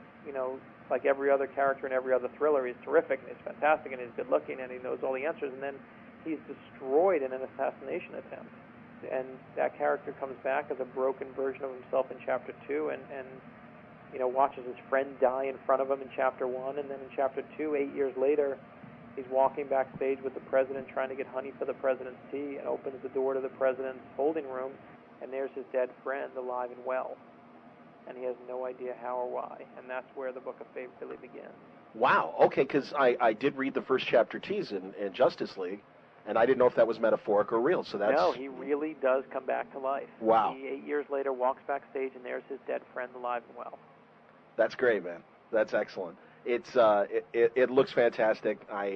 like every other character in every other thriller. He's terrific, and he's fantastic, and he's good-looking, and he knows all the answers, and then he's destroyed in an assassination attempt. And that character comes back as a broken version of himself in Chapter 2 and watches his friend die in front of him in Chapter 1, and then in Chapter 2, 8 years later, he's walking backstage with the president trying to get honey for the president's tea and opens the door to the president's holding room, and there's his dead friend alive and well. And he has no idea how or why, and that's where the Book of Fate really begins. Wow, okay, because I did read the first Chapter T's in Justice League, and I didn't know if that was metaphoric or real, so that's... No, he really does come back to life. Wow. He, 8 years later, walks backstage, and there's his dead friend alive and well. That's great, man. That's excellent. It's it looks fantastic.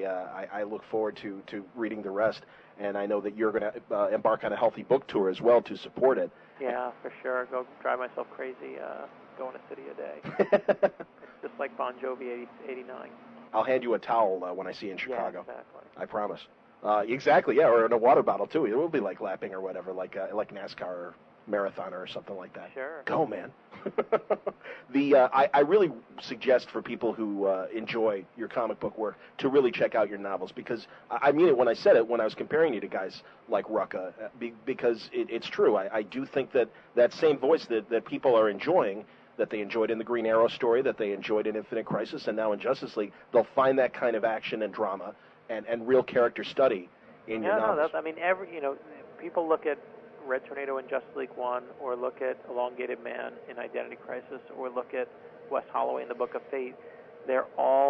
I look forward to reading the rest, and I know that you're going to embark on a healthy book tour as well to support it. Yeah, for sure. Go drive myself crazy, going a city a day. It's just like Bon Jovi 89. I'll hand you a towel when I see you in Chicago. Yeah, exactly. I promise. Exactly, yeah, or in a water bottle too. It will be like lapping or whatever, like NASCAR or marathoner or something like that. Sure. Go, man. I really suggest for people who enjoy your comic book work to really check out your novels, because I mean it when I said it, when I was comparing you to guys like Rucka, because it's true. I do think that same voice that people are enjoying, that they enjoyed in the Green Arrow story, that they enjoyed in Infinite Crisis, and now in Justice League, they'll find that kind of action and drama and real character study in your novels. No, I mean, people look at Red Tornado in Justice League 1, or look at Elongated Man in Identity Crisis, or look at Wes Holloway in the Book of Fate. They're all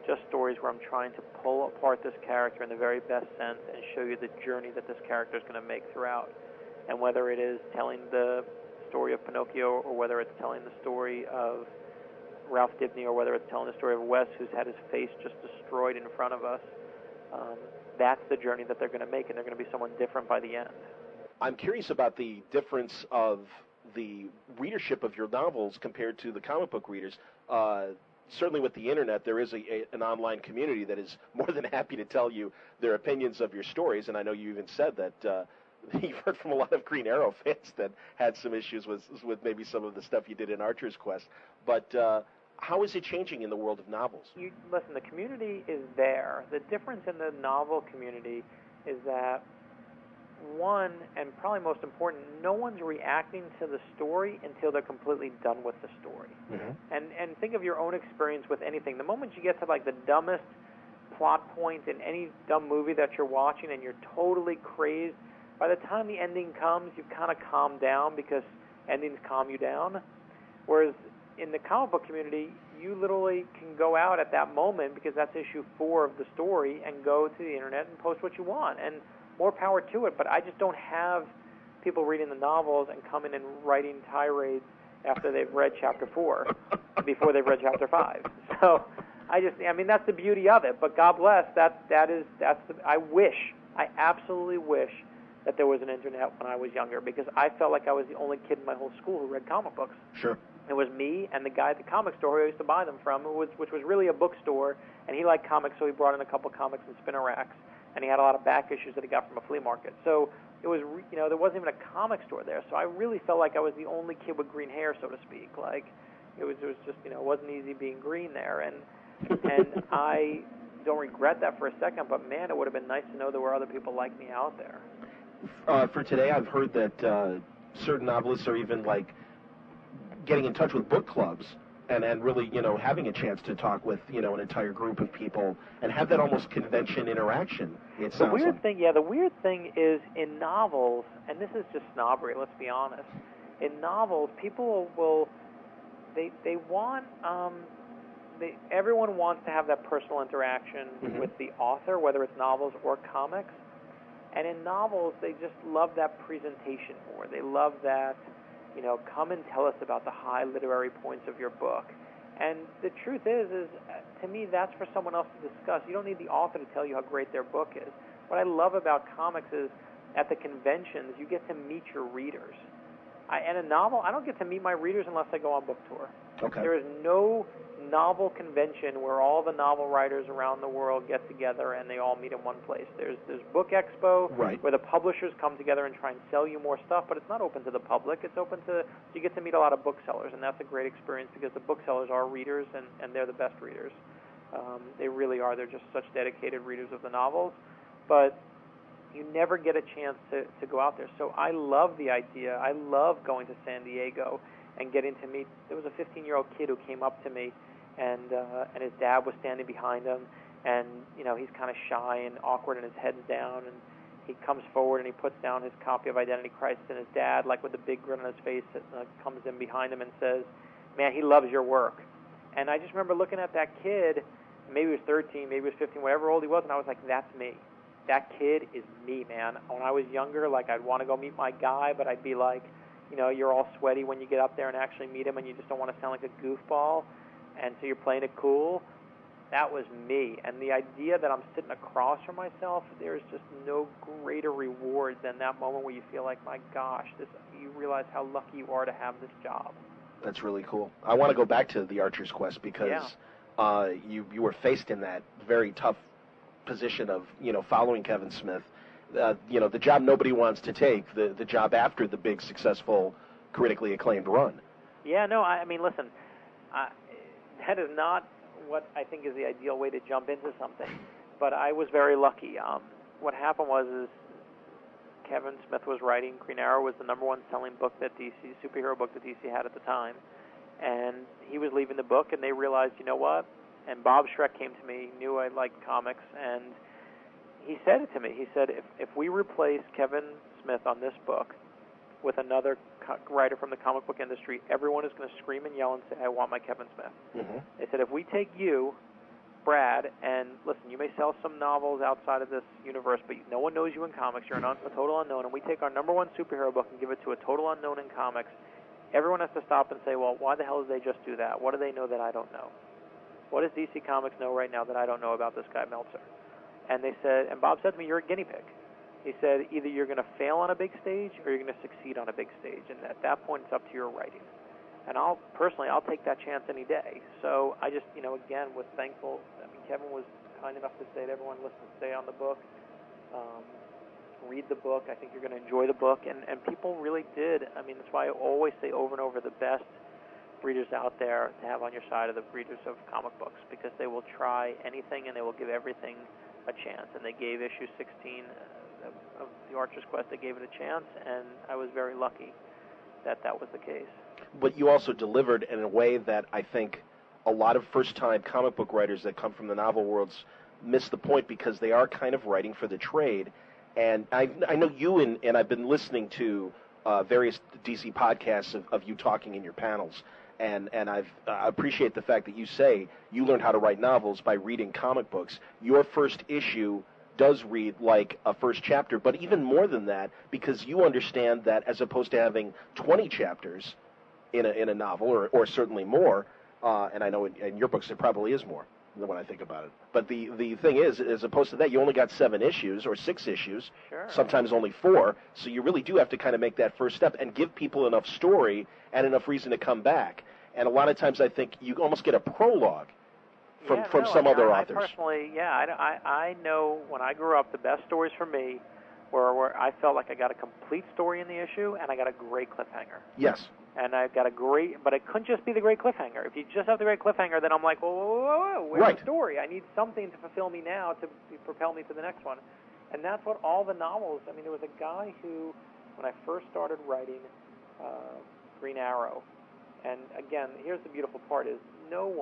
just stories where I'm trying to pull apart this character in the very best sense and show you the journey that this character is going to make throughout. And whether it is telling the story of Pinocchio, or whether it's telling the story of Ralph Dibny, or whether it's telling the story of Wes, who's had his face just destroyed in front of us, that's the journey that they're going to make, and they're going to be someone different by the end. I'm curious about the difference of the readership of your novels compared to the comic book readers. Certainly with the internet, there is an online community that is more than happy to tell you their opinions of your stories, and I know you even said that you've heard from a lot of Green Arrow fans that had some issues with maybe some of the stuff you did in Archer's Quest. But how is it changing in the world of novels? Listen, the community is there. The difference in the novel community is that, one, and probably most important, no one's reacting to the story until they're completely done with the story. Mm-hmm. And think of your own experience with anything. The moment you get to like the dumbest plot point in any dumb movie that you're watching and you're totally crazed, by the time the ending comes, you've kind of calmed down because endings calm you down. Whereas in the comic book community, you literally can go out at that moment, because that's issue 4 of the story, and go to the internet and post what you want. And more power to it, but I just don't have people reading the novels and coming and writing tirades after they've read chapter 4 before they've read chapter 5. So that's the beauty of it. But God bless, I absolutely wish that there was an internet when I was younger, because I felt like I was the only kid in my whole school who read comic books. Sure. It was me and the guy at the comic store who I used to buy them from, which was really a bookstore, and he liked comics, so he brought in a couple comics and spinner racks, and he had a lot of back issues that he got from a flea market. So it was, there wasn't even a comic store there, so I really felt like I was the only kid with green hair, so to speak. Like, it was just, it wasn't easy being green there, and I don't regret that for a second, but man, it would have been nice to know there were other people like me out there. For today, I've heard that certain novelists are even like getting in touch with book clubs and really, having a chance to talk with, an entire group of people and have that almost convention interaction. The weird thing is in novels, and this is just snobbery, let's be honest. In novels, people will, they want, everyone wants to have that personal interaction mm-hmm. with the author, whether it's novels or comics. And in novels, they just love that presentation more. They love that, come and tell us about the high literary points of your book. And the truth is to me, that's for someone else to discuss. You don't need the author to tell you how great their book is. What I love about comics is at the conventions, you get to meet your readers. In a novel, I don't get to meet my readers unless I go on book tour. Okay. There is no novel convention where all the novel writers around the world get together and they all meet in one place. There's Book Expo, right, where the publishers come together and try and sell you more stuff, but it's not open to the public. It's open to, so you get to meet a lot of booksellers, and that's a great experience because the booksellers are readers, and they're the best readers. They really are. They're just such dedicated readers of the novels, but you never get a chance to go out there. So I love the idea. I love going to San Diego and getting to meet. There was a 15-year-old kid who came up to me, and his dad was standing behind him, and he's kind of shy and awkward, and his head's down, and he comes forward and he puts down his copy of Identity Crisis, and his dad, like with a big grin on his face, comes in behind him and says, "Man, he loves your work." And I just remember looking at that kid. Maybe he was 13, maybe he was 15, whatever old he was, and I was like, that's me. That kid is me, man. When I was younger, like, I'd want to go meet my guy, but I'd be like, you're all sweaty when you get up there and actually meet him, and you just don't want to sound like a goofball, and so you're playing it cool. That was me. And the idea that I'm sitting across from myself, there's just no greater reward than that moment where you feel like, my gosh, you realize how lucky you are to have this job. That's really cool. I want to go back to the Archer's Quest because you were faced in that very tough position of, following Kevin Smith. The job nobody wants to take, the job after the big, successful, critically acclaimed run. Yeah, no, I mean, listen, that is not what I think is the ideal way to jump into something, but I was very lucky. What happened was Kevin Smith was writing. Green Arrow was the #1 selling book that superhero book that DC had at the time, and he was leaving the book, and they realized, you know what? And Bob Schreck came to me, knew I liked comics, and he said it to me. He said, if we replace Kevin Smith on this book with another writer from the comic book industry, everyone is going to scream and yell and say, I want my Kevin Smith. Mm-hmm. They said, if we take you Brad, and listen, you may sell some novels outside of this universe, but no one knows you in comics. You're a total unknown, and we take our number one superhero book and give it to a total unknown in comics. Everyone has to stop and say, well, why the hell did they just do that? What do they know that I don't know? What does DC Comics know right now that I don't know about this guy Meltzer? And they said, and Bob said to me, you're a guinea pig. He said, either you're going to fail on a big stage or you're going to succeed on a big stage, and at that point it's up to your writing. And I'll take that chance any day. So I just, again, was thankful. I mean, Kevin was kind enough to say to everyone, listen, stay on the book, read the book. I think you're going to enjoy the book. And people really did. I mean, that's why I always say over and over, the best readers out there to have on your side are the readers of comic books, because they will try anything and they will give everything a chance. And they gave issue 16 of The Archer's Quest, they gave it a chance, and I was very lucky that was the case. But you also delivered in a way that I think a lot of first-time comic book writers that come from the novel worlds miss the point, because they are kind of writing for the trade. And I know you, and I've been listening to various DC podcasts of you talking in your panels, and I appreciate the fact that you say you learned how to write novels by reading comic books. Your first issue does read like a first chapter, but even more than that, because you understand that as opposed to having 20 chapters in a novel, or certainly more, and I know in your books there probably is more than when I think about it. But the thing is, as opposed to that, you only got 7 issues or 6 issues, sure, sometimes only 4, so you really do have to kind of make that first step and give people enough story and enough reason to come back. And a lot of times I think you almost get a prologue from some other authors. I personally, I know when I grew up, the best stories for me were I felt like I got a complete story in the issue and I got a great cliffhanger. Yes. And I got but it couldn't just be the great cliffhanger. If you just have the great cliffhanger, then I'm like, whoa, where's right. the story? I need something to fulfill me now to propel me to the next one. And that's what all the novels, I mean, there was a guy who, when I first started writing Green Arrow, and again, here's the beautiful part is no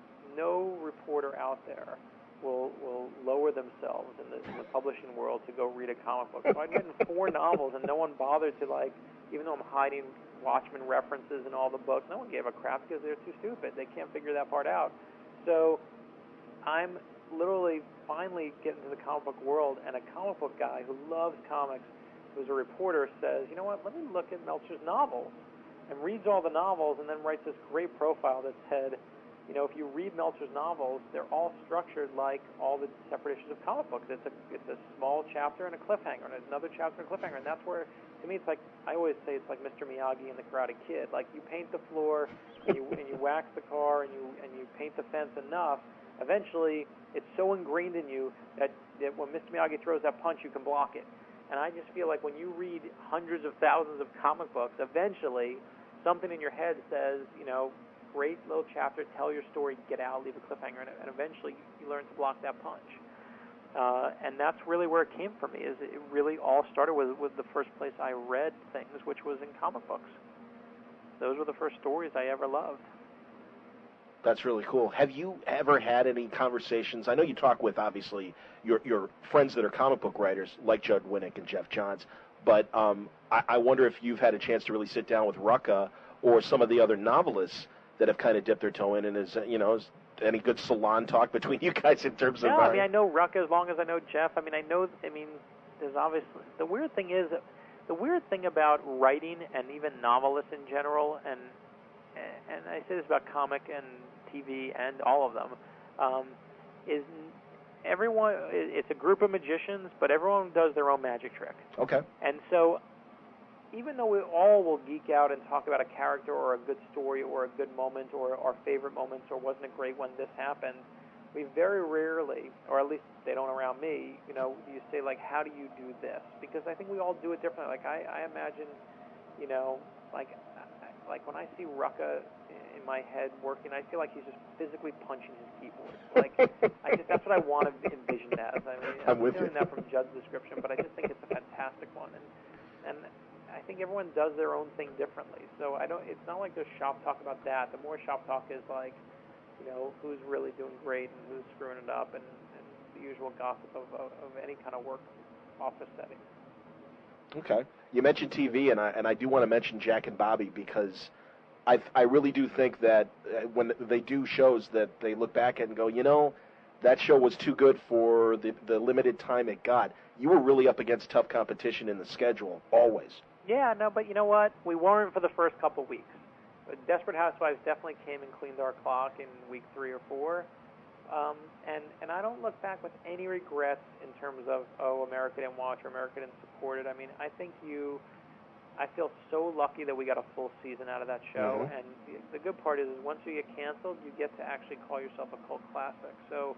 reporter out there will lower themselves in the publishing world to go read a comic book. So I'd written 4 novels, and no one bothered to, even though I'm hiding Watchmen references in all the books, no one gave a crap because they're too stupid. They can't figure that part out. So I'm literally finally getting to the comic book world, and a comic book guy who loves comics, who's a reporter, says, you know what, let me look at Meltzer's novels, and reads all the novels and then writes this great profile that said, if you read Meltzer's novels, they're all structured like all the separate issues of comic books. It's a small chapter and a cliffhanger, and another chapter and a cliffhanger, and that's where, to me, it's like, I always say it's like Mr. Miyagi and the Karate Kid. Like, you paint the floor, and you wax the car, and you paint the fence enough, eventually it's so ingrained in you that when Mr. Miyagi throws that punch, you can block it. And I just feel like when you read hundreds of thousands of comic books, eventually something in your head says, great little chapter, tell your story, get out, leave a cliffhanger, and eventually you learn to block that punch. And that's really where it came for me, is it really all started with the first place I read things, which was in comic books. Those were the first stories I ever loved. That's really cool. Have you ever had any conversations? I know you talk with, obviously, your friends that are comic book writers, like Judd Winnick and Jeff Johns, but I wonder if you've had a chance to really sit down with Rucka or some of the other novelists that have kind of dipped their toe in, and is any good salon talk between you guys in terms of... No, I mean, I know Rucka as long as I know Jeff. There's obviously... The weird thing about writing, and even novelists in general, and I say this about comic and TV and all of them, is everyone... It's a group of magicians, but everyone does their own magic trick. Okay. And so, even though we all will geek out and talk about a character or a good story or a good moment or our favorite moments or wasn't it great when this happened, we very rarely, or at least they don't around me, you say, how do you do this? Because I think we all do it differently. I imagine, when I see Rucka in my head working, I feel like he's just physically punching his keyboard. That's what I want to envision that as. I'm hearing that from Judd's description, but I just think it's a fantastic one. And I think everyone does their own thing differently. So it's not like there's shop talk about that. The more shop talk is who's really doing great and who's screwing it up, and the usual gossip of any kind of work office setting. Okay. You mentioned TV, and I do want to mention Jack and Bobby, because I really do think that when they do shows that they look back at and go, That show was too good for the limited time it got. You were really up against tough competition in the schedule, always. Yeah, no, but you know what? We weren't for the first couple weeks. But Desperate Housewives definitely came and cleaned our clock in week 3 or 4. And I don't look back with any regrets in terms of, America didn't watch or America didn't support it. I mean, I feel so lucky that we got a full season out of that show. Mm-hmm. And the good part is once you get canceled, you get to actually call yourself a cult classic. So,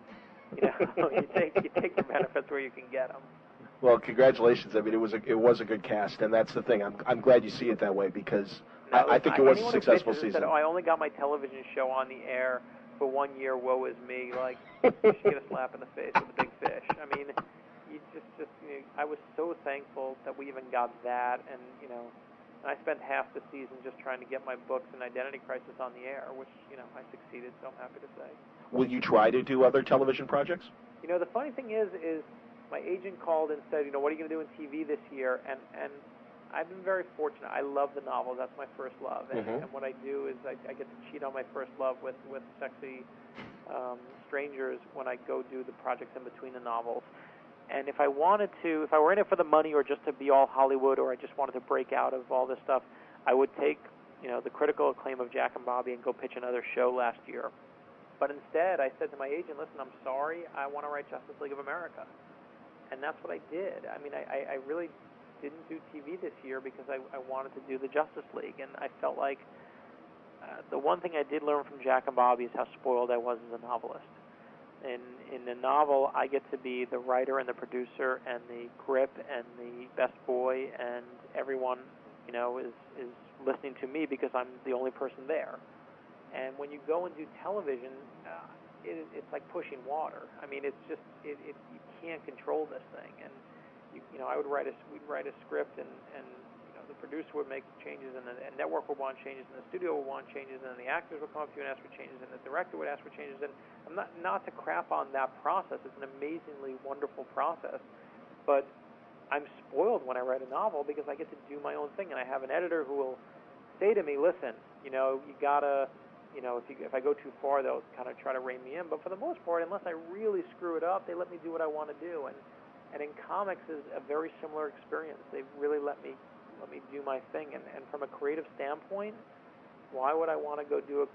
you take your benefits where you can get them. Well, congratulations. I mean, it was a good cast, and that's the thing. I'm glad you see it that way because I think it was a successful season. Said, I only got my television show on the air for 1 year. Woe is me! Like, you should get a slap in the face with a big fish. I mean, you just I was so thankful that we even got that, and and I spent half the season just trying to get my books and Identity Crisis on the air, which I succeeded. So I'm happy to say. Will you try to do other television projects? The funny thing is my agent called and said, what are you going to do in TV this year? And I've been very fortunate. I love the novels. That's my first love. And, mm-hmm. and what I do is I get to cheat on my first love with sexy strangers when I go do the projects in between the novels. And if I were in it for the money or just to be all Hollywood or I just wanted to break out of all this stuff, I would take, the critical acclaim of Jack and Bobby and go pitch another show last year. But instead, I said to my agent, listen, I'm sorry, I want to write Justice League of America. And that's what I did. I mean, I really didn't do TV this year because I wanted to do the Justice League. And I felt like the one thing I did learn from Jack and Bobby is how spoiled I was as a novelist. In the novel, I get to be the writer and the producer and the grip and the best boy, and everyone, is listening to me because I'm the only person there. And when you go and do television, it's like pushing water. I mean, it's just you can't control this thing. And I would write we'd write a script, and the producer would make changes, and the network would want changes, and the studio would want changes, and then the actors would come up to you and ask for changes, and the director would ask for changes. And I'm not to crap on that process. It's an amazingly wonderful process, but I'm spoiled when I write a novel because I get to do my own thing, and I have an editor who will say to me, listen, you gotta. If I go too far, they'll kind of try to rein me in. But for the most part, unless I really screw it up, they let me do what I want to do. And in comics is a very similar experience. They really let me do my thing. And from a creative standpoint, why would I want to go do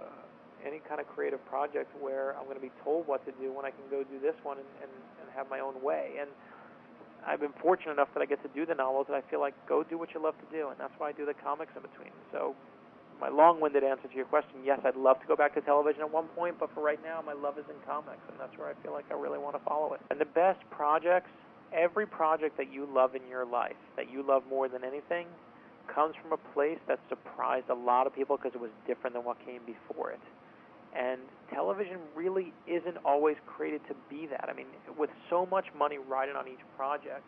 any kind of creative project where I'm going to be told what to do when I can go do this one and have my own way? And I've been fortunate enough that I get to do the novels, and I feel like go do what you love to do, and that's why I do the comics in between. So my long-winded answer to your question, yes, I'd love to go back to television at one point, but for right now, my love is in comics, and that's where I feel like I really want to follow it. And the best projects, every project that you love in your life, that you love more than anything, comes from a place that surprised a lot of people because it was different than what came before it. And television really isn't always created to be that. I mean, with so much money riding on each project,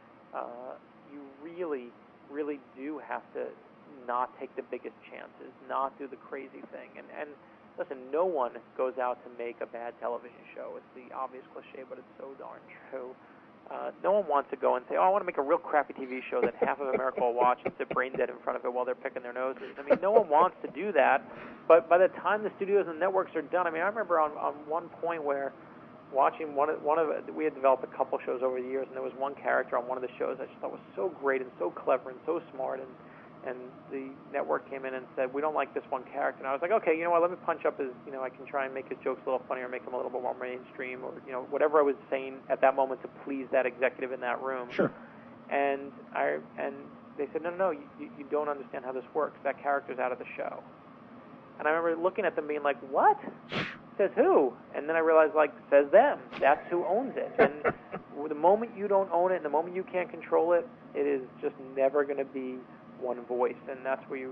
you really, really do have to not take the biggest chances, not do the crazy thing. And listen, no one goes out to make a bad television show. It's the obvious cliche, but it's so darn true. No one wants to go and say, I want to make a real crappy TV show that half of America will watch and sit brain dead in front of it while they're picking their noses. I mean, no one wants to do that. But by the time the studios and networks are done, I mean, I remember on one point where watching we had developed a couple shows over the years, and there was one character on one of the shows I just thought was so great and so clever and so smart, and the network came in and said, we don't like this one character. And I was like, okay, you know what, let me punch up his, I can try and make his jokes a little funnier, make him a little bit more mainstream, or, whatever I was saying at that moment to please that executive in that room. Sure. And they said, no, you don't understand how this works. That character's out of the show. And I remember looking at them being like, what? Says who? And then I realized, says them. That's who owns it. And the moment you don't own it, and the moment you can't control it, it is just never going to be one voice, and that's where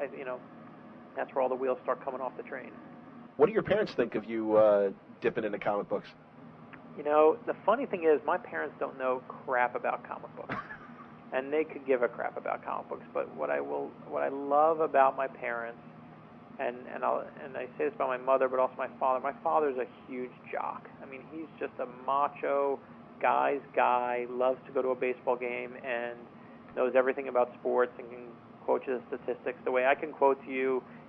that's where all the wheels start coming off the train. What do your parents think of you dipping into comic books? The funny thing is, my parents don't know crap about comic books, and they could give a crap about comic books. But what I love about my parents, and I say this about my mother, but also my father. My father's a huge jock. I mean, he's just a macho guy's guy. Loves to go to a baseball game and knows everything about sports and can quote you the statistics the way I can quote to you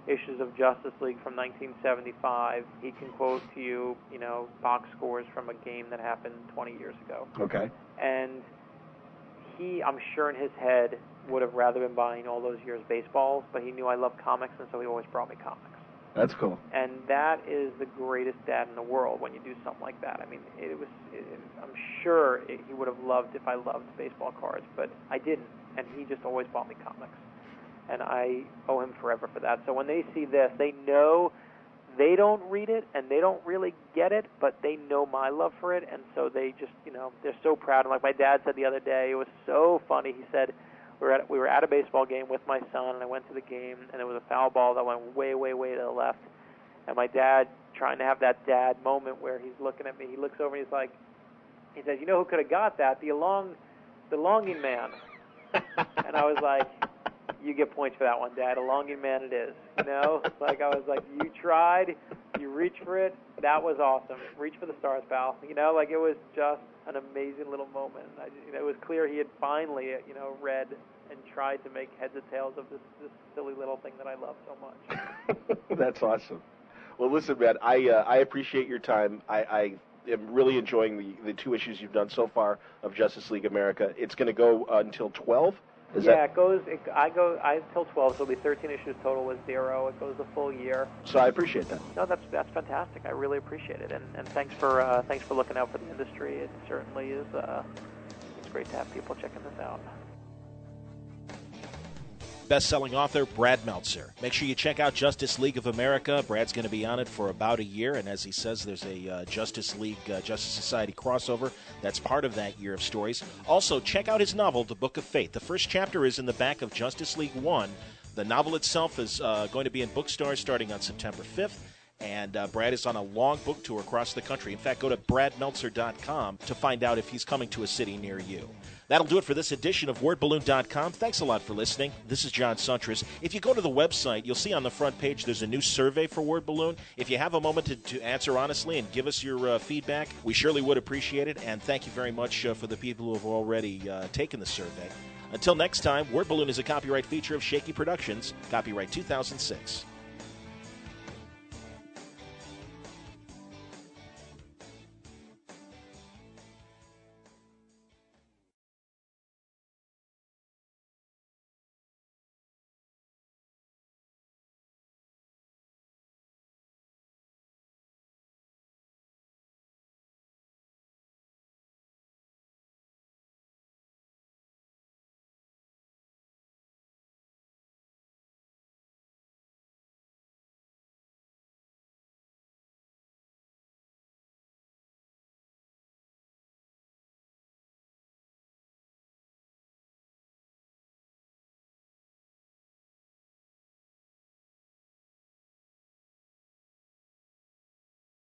issues of Justice League from 1975. He can quote to you, box scores from a game that happened 20 years ago. Okay. And he, I'm sure in his head, would have rather been buying all those years baseballs, but he knew I loved comics, and so he always brought me comics. That's cool. And that is the greatest dad in the world when you do something like that. I mean, I'm sure he would have loved if I loved baseball cards, but I didn't, and he just always bought me comics. And I owe him forever for that. So when they see this, they know they don't read it, and they don't really get it, but they know my love for it, and so they just, they're so proud. And like my dad said the other day, it was so funny. He said, we were at a baseball game with my son, and I went to the game, and there was a foul ball that went way, way, way to the left. And my dad, trying to have that dad moment where he's looking at me, he looks over and he says, who could have got that? The longing man. And I was like, you get points for that one, Dad. A longing man it is. Like I was like, you tried, you reached for it. That was awesome. Reach for the stars, pal. Like it was just an amazing little moment. It was clear he had finally, read and tried to make heads or tails of this silly little thing that I love so much. That's awesome. Well, listen, man, I appreciate your time. I am really enjoying the 2 issues you've done so far of Justice League America. It's going to go until 12. It goes. I till 12, so it'll be 13 issues total with 0. It goes the full year. So I appreciate that. No, that's fantastic. I really appreciate it, and thanks for looking out for the industry. It certainly is. It's great to have people checking this out. Best-selling author Brad Meltzer. Make sure you check out Justice League of America. Brad's going to be on it for about a year, and as he says, there's a Justice League, Justice Society crossover that's part of that year of stories. Also, check out his novel, The Book of Fate. The first chapter is in the back of Justice League 1. The novel itself is going to be in bookstores starting on September 5th. And Brad is on a long book tour across the country. In fact, go to bradmeltzer.com to find out if he's coming to a city near you. That'll do it for this edition of WordBalloon.com. Thanks a lot for listening. This is John Suntress. If you go to the website, you'll see on the front page there's a new survey for Word Balloon. If you have a moment to answer honestly and give us your feedback, we surely would appreciate it. And thank you very much for the people who have already taken the survey. Until next time, Word Balloon is a copyright feature of Shaky Productions, copyright 2006.